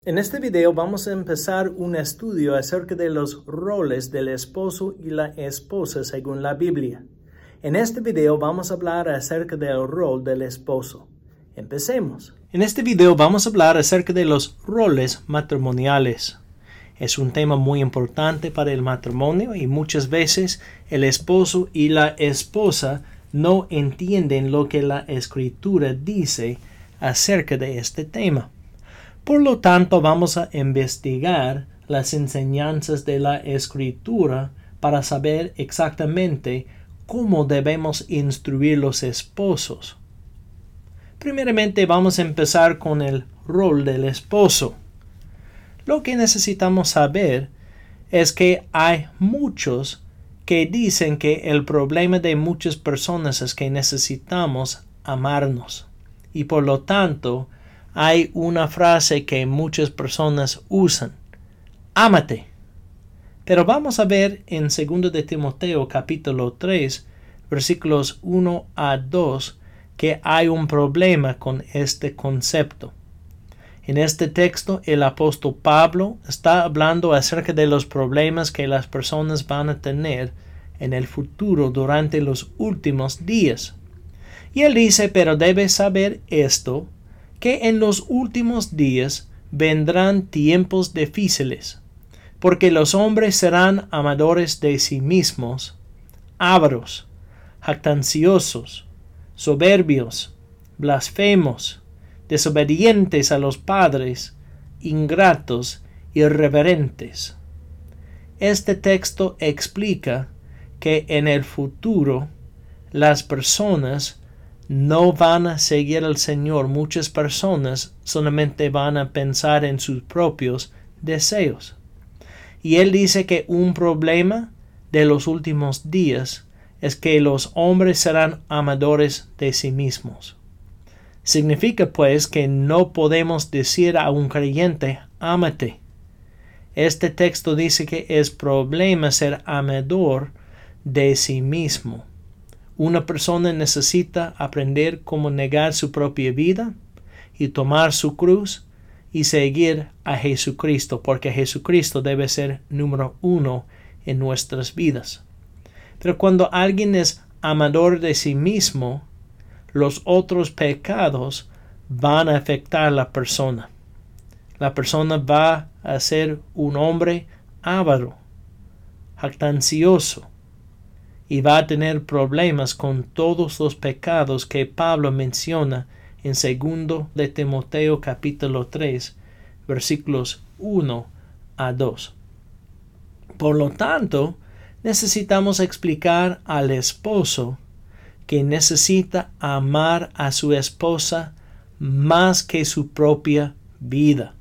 En este video vamos a empezar un estudio acerca de los roles del esposo y la esposa según la Biblia. En este video vamos a hablar acerca del rol del esposo. Empecemos. En este video vamos a hablar acerca de los roles matrimoniales. Es un tema muy importante para el matrimonio y muchas veces el esposo y la esposa no entienden lo que la Escritura dice acerca de este tema. Por lo tanto, vamos a investigar las enseñanzas de la Escritura para saber exactamente cómo debemos instruir los esposos. Primeramente, vamos a empezar con el rol del esposo. Lo que necesitamos saber es que hay muchos que dicen que el problema de muchas personas es que necesitamos amarnos. Y por lo tanto, hay una frase que muchas personas usan: ámate. Pero vamos a ver en 2 de Timoteo capítulo 3 versículos 1 a 2 que hay un problema con este concepto. En este texto el apóstol Pablo está hablando acerca de los problemas que las personas van a tener en el futuro durante los últimos días. Y él dice: pero debes saber esto, que en los últimos días vendrán tiempos difíciles, porque los hombres serán amadores de sí mismos, ávaros, jactanciosos, soberbios, blasfemos, desobedientes a los padres, ingratos, irreverentes. Este texto explica que en el futuro las personas no van a seguir al Señor. Muchas personas solamente van a pensar en sus propios deseos. Y él dice que un problema de los últimos días es que los hombres serán amadores de sí mismos. Significa pues que no podemos decir a un creyente: ámate. Este texto dice que es problema ser amador de sí mismo. Una persona necesita aprender cómo negar su propia vida y tomar su cruz y seguir a Jesucristo, porque Jesucristo debe ser número uno en nuestras vidas. Pero cuando alguien es amador de sí mismo, los otros pecados van a afectar a la persona. La persona va a ser un hombre avaro, jactancioso, y va a tener problemas con todos los pecados que Pablo menciona en 2 de Timoteo capítulo 3 versículos 1 a 2. Por lo tanto, necesitamos explicar al esposo que necesita amar a su esposa más que su propia vida.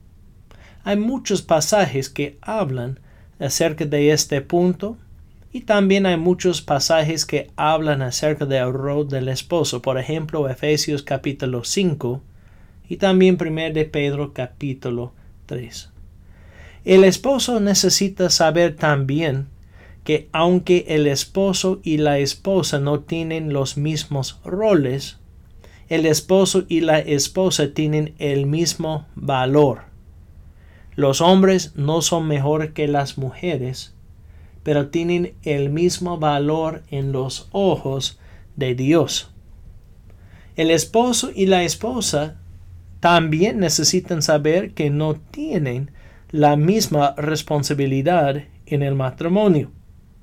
Hay muchos pasajes que hablan acerca de este punto. Y también hay muchos pasajes que hablan acerca del rol del esposo. Por ejemplo, Efesios capítulo 5 y también 1 de Pedro capítulo 3. El esposo necesita saber también que aunque el esposo y la esposa no tienen los mismos roles, el esposo y la esposa tienen el mismo valor. Los hombres no son mejor que las mujeres, pero tienen el mismo valor en los ojos de Dios. El esposo y la esposa también necesitan saber que no tienen la misma responsabilidad en el matrimonio.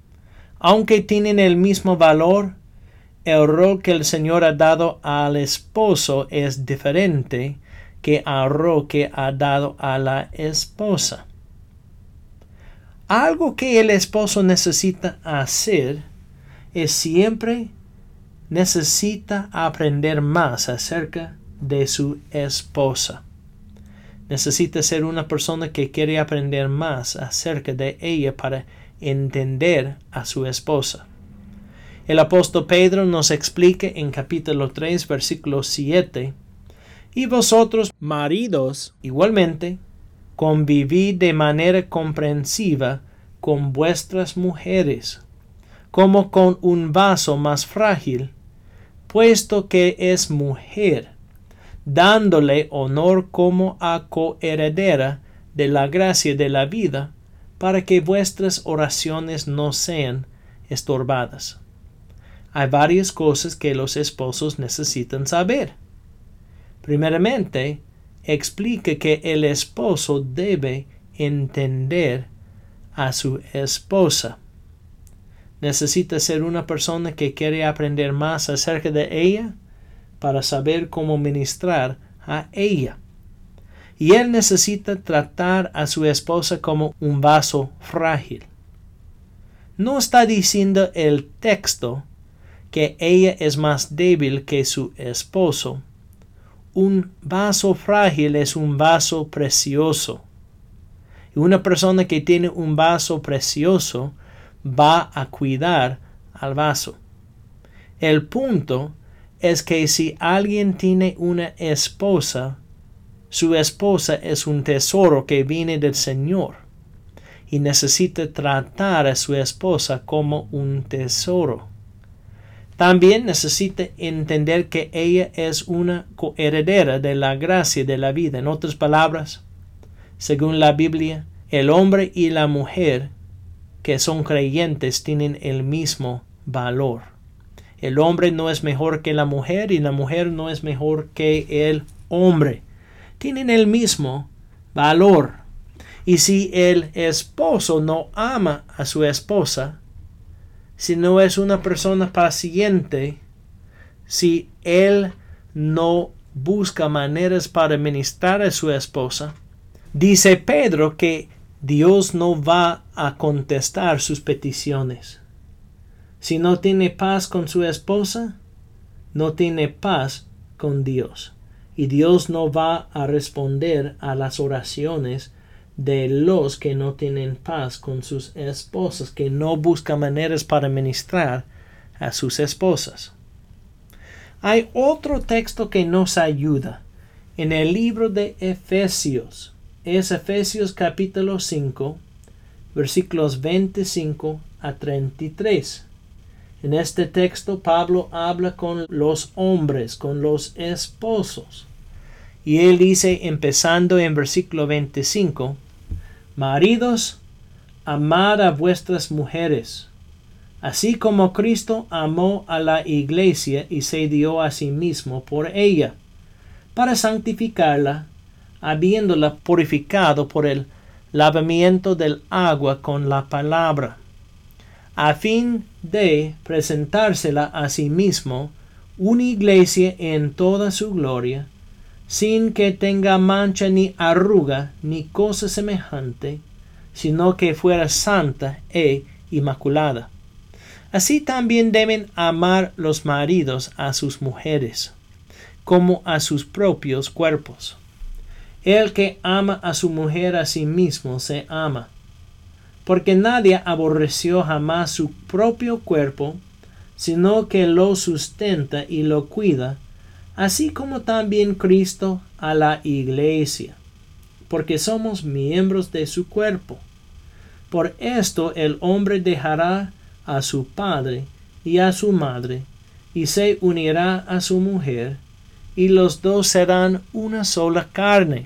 Aunque tienen el mismo valor, el rol que el Señor ha dado al esposo es diferente que al rol que ha dado a la esposa. Algo que el esposo necesita hacer es siempre necesita aprender más acerca de su esposa. Necesita ser una persona que quiere aprender más acerca de ella para entender a su esposa. El apóstol Pedro nos explica en capítulo 3, versículo 7: y vosotros, maridos, igualmente, convivid de manera comprensiva con vuestras mujeres, como con un vaso más frágil, puesto que es mujer, dándole honor como a coheredera de la gracia de la vida, para que vuestras oraciones no sean estorbadas. Hay varias cosas que los esposos necesitan saber. Primeramente, explica que el esposo debe entender a su esposa. Necesita ser una persona que quiere aprender más acerca de ella para saber cómo ministrar a ella. Y él necesita tratar a su esposa como un vaso frágil. No está diciendo el texto que ella es más débil que su esposo. Un vaso frágil es un vaso precioso. Y una persona que tiene un vaso precioso va a cuidar al vaso. El punto es que si alguien tiene una esposa, su esposa es un tesoro que viene del Señor y necesita tratar a su esposa como un tesoro. También necesita entender que ella es una coheredera de la gracia de la vida. En otras palabras, según la Biblia, el hombre y la mujer que son creyentes tienen el mismo valor. El hombre no es mejor que la mujer y la mujer no es mejor que el hombre. Tienen el mismo valor. Y si el esposo no ama a su esposa, si no es una persona paciente, si él no busca maneras para ministrar a su esposa, dice Pedro que Dios no va a contestar sus peticiones. Si no tiene paz con su esposa, no tiene paz con Dios. Y Dios no va a responder a las oraciones de los que no tienen paz con sus esposas, que no buscan maneras para ministrar a sus esposas. Hay otro texto que nos ayuda en el libro de Efesios. Es Efesios capítulo 5, versículos 25 a 33. En este texto Pablo habla con los hombres, con los esposos. Y él dice, empezando en versículo 25, maridos, amad a vuestras mujeres, así como Cristo amó a la iglesia y se dio a sí mismo por ella, para santificarla, habiéndola purificado por el lavamiento del agua con la palabra, a fin de presentársela a sí mismo una iglesia en toda su gloria, sin que tenga mancha ni arruga ni cosa semejante, sino que fuera santa e inmaculada. Así también deben amar los maridos a sus mujeres, como a sus propios cuerpos. El que ama a su mujer a sí mismo se ama, porque nadie aborreció jamás su propio cuerpo, sino que lo sustenta y lo cuida, así como también Cristo a la iglesia, porque somos miembros de su cuerpo. Por esto el hombre dejará a su padre y a su madre, y se unirá a su mujer, y los dos serán una sola carne.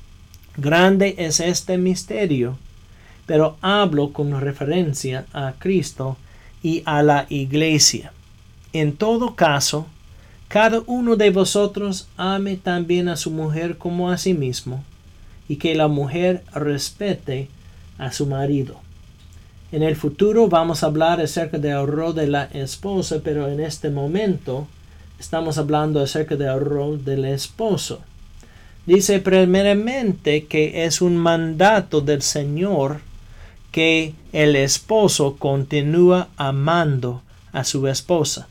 Grande es este misterio, pero hablo con referencia a Cristo y a la iglesia. En todo caso, cada uno de vosotros ame también a su mujer como a sí mismo, y que la mujer respete a su marido. En el futuro vamos a hablar acerca del rol de la esposa, pero en este momento estamos hablando acerca del rol del esposo. Dice primeramente que es un mandato del Señor que el esposo continúa amando a su esposa.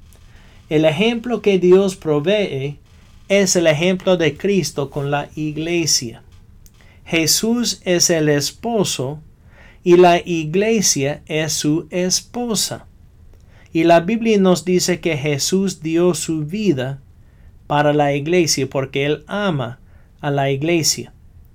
El ejemplo que Dios provee es el ejemplo de Cristo con la iglesia. Jesús es el esposo y la iglesia es su esposa. Y la Biblia nos dice que Jesús dio su vida para la iglesia porque Él ama a la iglesia.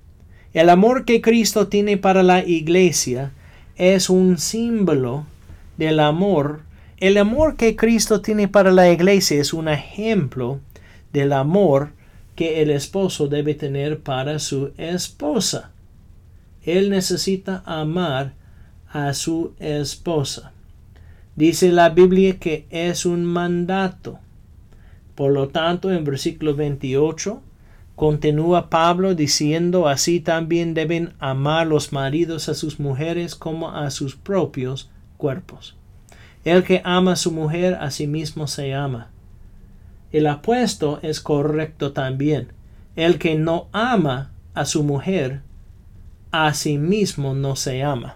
El amor que Cristo tiene para la iglesia es un símbolo del amor. El amor que Cristo tiene para la iglesia es un ejemplo del amor que el esposo debe tener para su esposa. Él necesita amar a su esposa. Dice la Biblia que es un mandato. Por lo tanto, en versículo 28, continúa Pablo diciendo: así también deben amar los maridos a sus mujeres como a sus propios cuerpos. El que ama a su mujer, a sí mismo se ama. El apuesto es correcto también. El que no ama a su mujer, a sí mismo no se ama.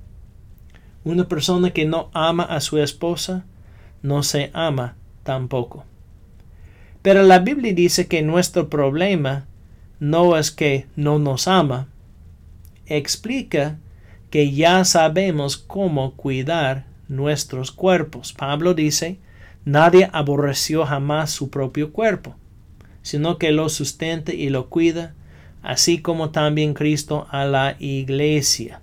Una persona que no ama a su esposa, no se ama tampoco. Pero la Biblia dice que nuestro problema no es que no nos ama. Explica que ya sabemos cómo cuidar nuestros cuerpos. Pablo dice: nadie aborreció jamás su propio cuerpo, sino que lo sustenta y lo cuida, así como también Cristo a la iglesia.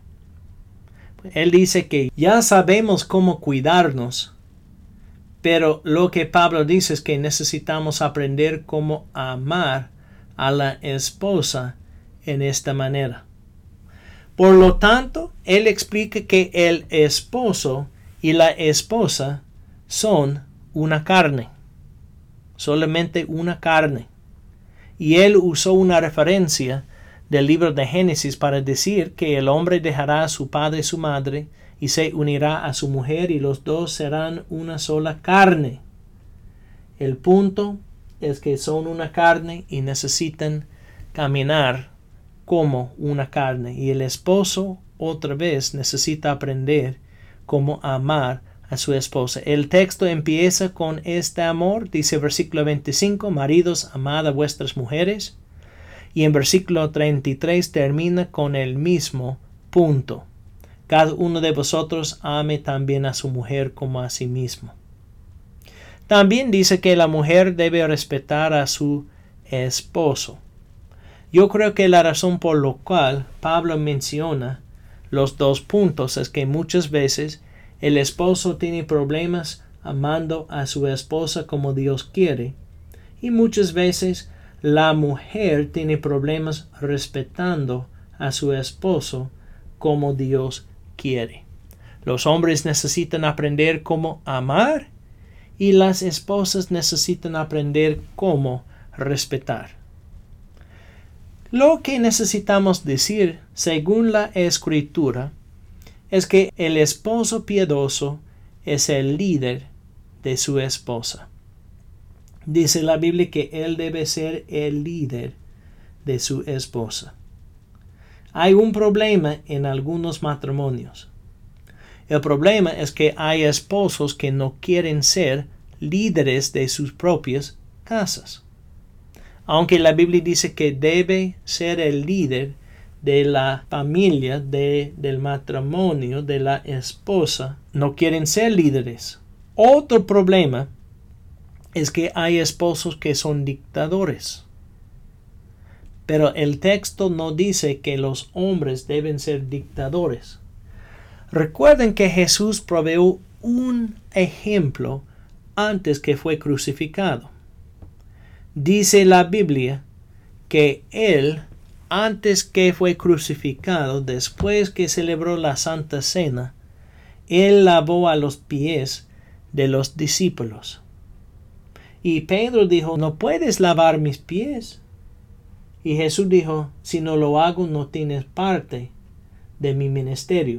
Él dice que ya sabemos cómo cuidarnos, pero lo que Pablo dice es que necesitamos aprender cómo amar a la esposa en esta manera. Por lo tanto, él explica que el esposo y la esposa son una carne, solamente una carne. Y él usó una referencia del libro de Génesis para decir que el hombre dejará a su padre y su madre y se unirá a su mujer y los dos serán una sola carne. El punto es que son una carne y necesitan caminar como una carne. Y el esposo otra vez necesita aprender cómo amar a su esposa. El texto empieza con este amor. Dice versículo 25: maridos, amad a vuestras mujeres. Y en versículo 33 termina con el mismo punto: cada uno de vosotros ame también a su mujer como a sí mismo. También dice que la mujer debe respetar a su esposo. Yo creo que la razón por la cual Pablo menciona los dos puntos es que muchas veces el esposo tiene problemas amando a su esposa como Dios quiere, y muchas veces la mujer tiene problemas respetando a su esposo como Dios quiere. Los hombres necesitan aprender cómo amar y las esposas necesitan aprender cómo respetar. Lo que necesitamos decir, según la Escritura, es que el esposo piadoso es el líder de su esposa. Dice la Biblia que él debe ser el líder de su esposa. Hay un problema en algunos matrimonios. El problema es que hay esposos que no quieren ser líderes de sus propias casas. Aunque la Biblia dice que debe ser el líder de la familia, del matrimonio, de la esposa, no quieren ser líderes. Otro problema es que hay esposos que son dictadores. Pero el texto no dice que los hombres deben ser dictadores. Recuerden que Jesús proveyó un ejemplo antes que fue crucificado. Dice la Biblia que él, antes que fue crucificado, después que celebró la Santa Cena, él lavó a los pies de los discípulos. Y Pedro dijo: no puedes lavar mis pies. Y Jesús dijo: si no lo hago, no tienes parte de mi ministerio.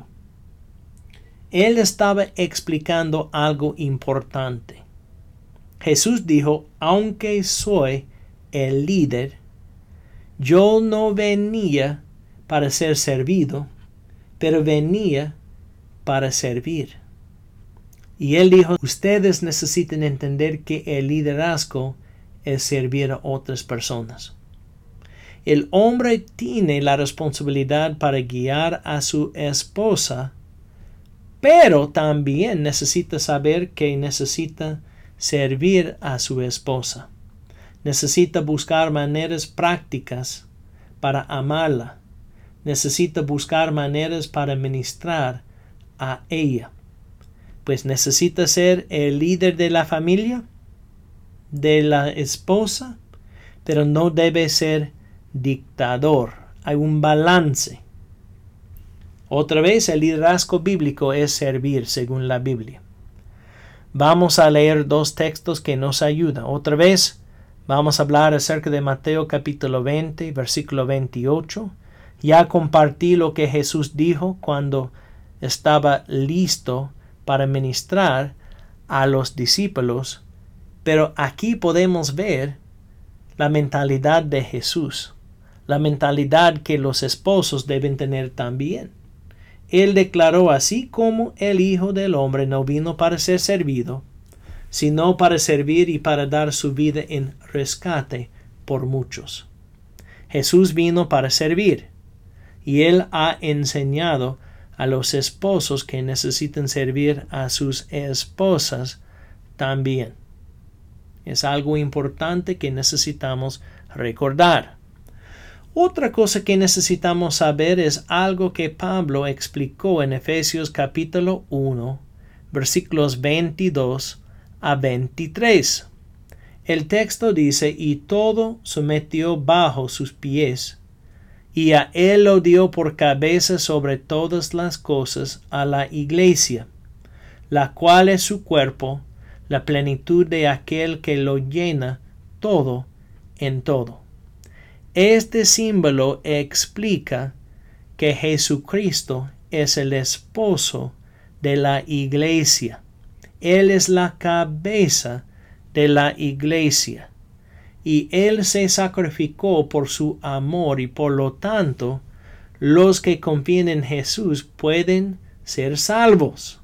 Él estaba explicando algo importante. Jesús dijo: aunque soy el líder, yo no venía para ser servido, pero venía para servir. Y él dijo: ustedes necesitan entender que el liderazgo es servir a otras personas. El hombre tiene la responsabilidad para guiar a su esposa, pero también necesita saber que necesita servir a su esposa. Necesita buscar maneras prácticas para amarla. Necesita buscar maneras para ministrar a ella. Pues necesita ser el líder de la familia, de la esposa, pero no debe ser dictador. Hay un balance. Otra vez, el liderazgo bíblico es servir según la Biblia. Vamos a leer dos textos que nos ayudan. Otra vez, vamos a hablar acerca de Mateo capítulo 20, versículo 28. Ya compartí lo que Jesús dijo cuando estaba listo para ministrar a los discípulos, pero aquí podemos ver la mentalidad de Jesús, la mentalidad que los esposos deben tener también. Él declaró: así como el Hijo del Hombre no vino para ser servido, sino para servir y para dar su vida en rescate por muchos. Jesús vino para servir, y Él ha enseñado a los esposos que necesitan servir a sus esposas también. Es algo importante que necesitamos recordar. Otra cosa que necesitamos saber es algo que Pablo explicó en Efesios capítulo 1, versículos 22 a 23. El texto dice: y todo sometió bajo sus pies, y a él lo dio por cabeza sobre todas las cosas a la iglesia, la cual es su cuerpo, la plenitud de aquel que lo llena todo en todo. Este símbolo explica que Jesucristo es el esposo de la iglesia. Él es la cabeza de la iglesia. Y Él se sacrificó por su amor, y por lo tanto, los que confían en Jesús pueden ser salvos.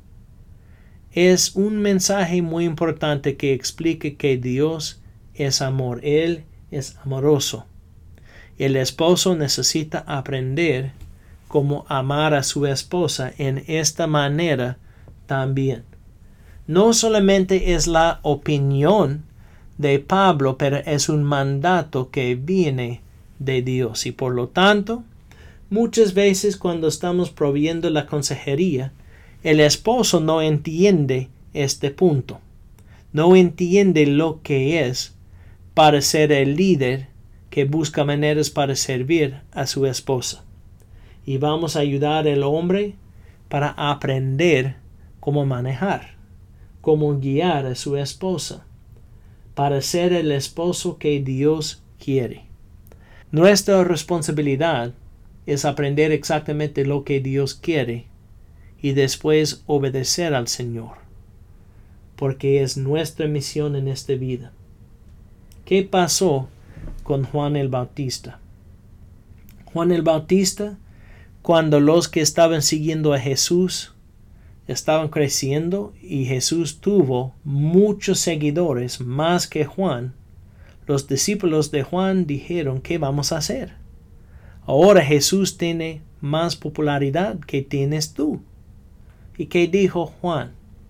Es un mensaje muy importante que explique que Dios es amor. Él es amoroso. El esposo necesita aprender cómo amar a su esposa en esta manera también. No solamente es la opinión de Pablo, pero es un mandato que viene de Dios. Y por lo tanto, muchas veces cuando estamos proveyendo la consejería, el esposo no entiende este punto. No entiende lo que es para ser el líder que busca maneras para servir a su esposa. Y vamos a ayudar al hombre para aprender cómo manejar, cómo guiar a su esposa, para ser el esposo que Dios quiere. Nuestra responsabilidad es aprender exactamente lo que Dios quiere y después obedecer al Señor, porque es nuestra misión en esta vida. ¿Qué pasó con Juan el Bautista? Juan el Bautista, cuando los que estaban siguiendo a Jesús estaban creciendo y Jesús tuvo muchos seguidores más que Juan, los discípulos de Juan dijeron: ¿qué vamos a hacer? Ahora Jesús tiene más popularidad que tienes tú. ¿Y qué dijo Juan?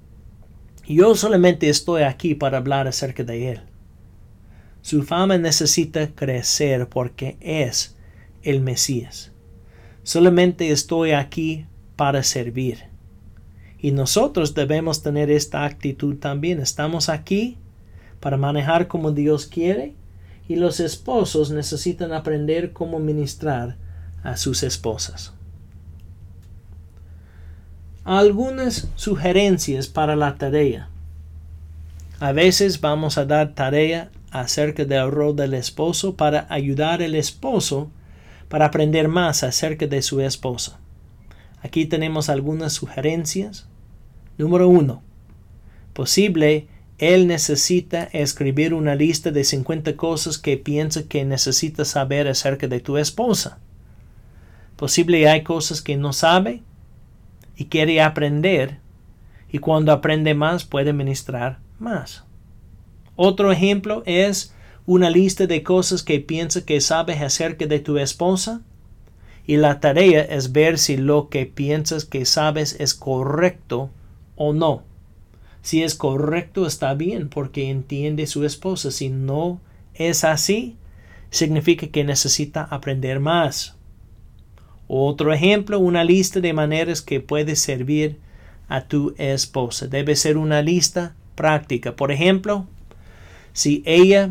Yo solamente estoy aquí para hablar acerca de él. Su fama necesita crecer porque es el Mesías. Solamente estoy aquí para servir. Y nosotros debemos tener esta actitud también. Estamos aquí para manejar como Dios quiere, y los esposos necesitan aprender cómo ministrar a sus esposas. Algunas sugerencias para la tarea. A veces vamos a dar tarea acerca del rol del esposo para ayudar al esposo para aprender más acerca de su esposa. Aquí tenemos algunas sugerencias. Número 1. Posible, él necesita escribir una lista de 50 cosas que piensa que necesita saber acerca de tu esposa. Posible hay cosas que no sabe y quiere aprender, y cuando aprende más puede ministrar más. Otro ejemplo es una lista de cosas que piensa que sabes acerca de tu esposa, y la tarea es ver si lo que piensas que sabes es correcto o no. Si es correcto, está bien porque entiende su esposa. Si no es así, significa que necesita aprender más. Otro ejemplo, una lista de maneras que puedes servir a tu esposa. Debe ser una lista práctica. Por ejemplo, si ella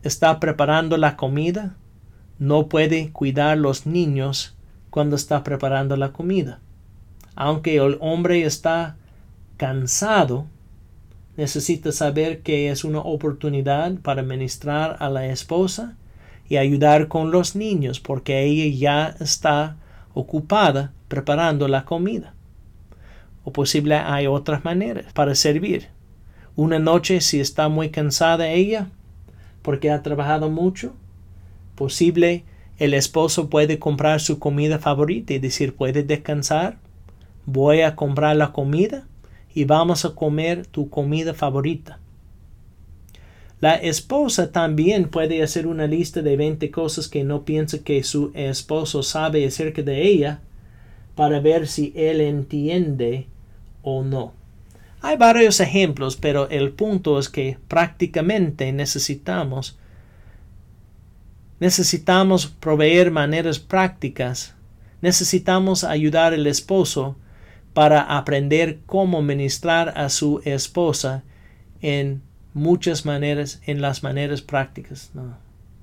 está preparando la comida, no puede cuidar los niños cuando está preparando la comida. Aunque el hombre está cansado, necesita saber que es una oportunidad para ministrar a la esposa y ayudar con los niños, porque ella ya está ocupada preparando la comida. O posible hay otras maneras para servir. Una noche, si está muy cansada ella, porque ha trabajado mucho, posible el esposo puede comprar su comida favorita y decir, ¿puedes descansar? Voy a comprar la comida y vamos a comer tu comida favorita. La esposa también puede hacer una lista de 20 cosas que no piensa que su esposo sabe acerca de ella para ver si él entiende o no. Hay varios ejemplos, pero el punto es que prácticamente necesitamos proveer maneras prácticas. Necesitamos ayudar al esposo para aprender cómo ministrar a su esposa en muchas maneras, en las maneras prácticas. No.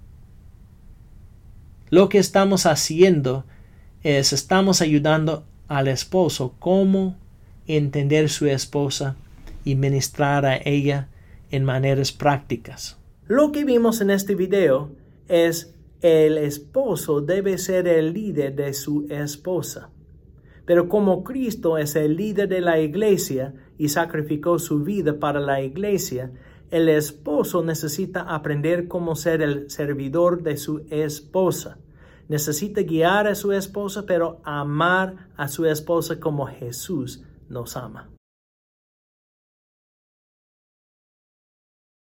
Lo que estamos haciendo es, estamos ayudando al esposo cómo entender su esposa y ministrar a ella en maneras prácticas. Lo que vimos en este video es el esposo debe ser el líder de su esposa. Pero como Cristo es el líder de la iglesia y sacrificó su vida para la iglesia, el esposo necesita aprender cómo ser el servidor de su esposa. Necesita guiar a su esposa, pero amar a su esposa como Jesús nos ama.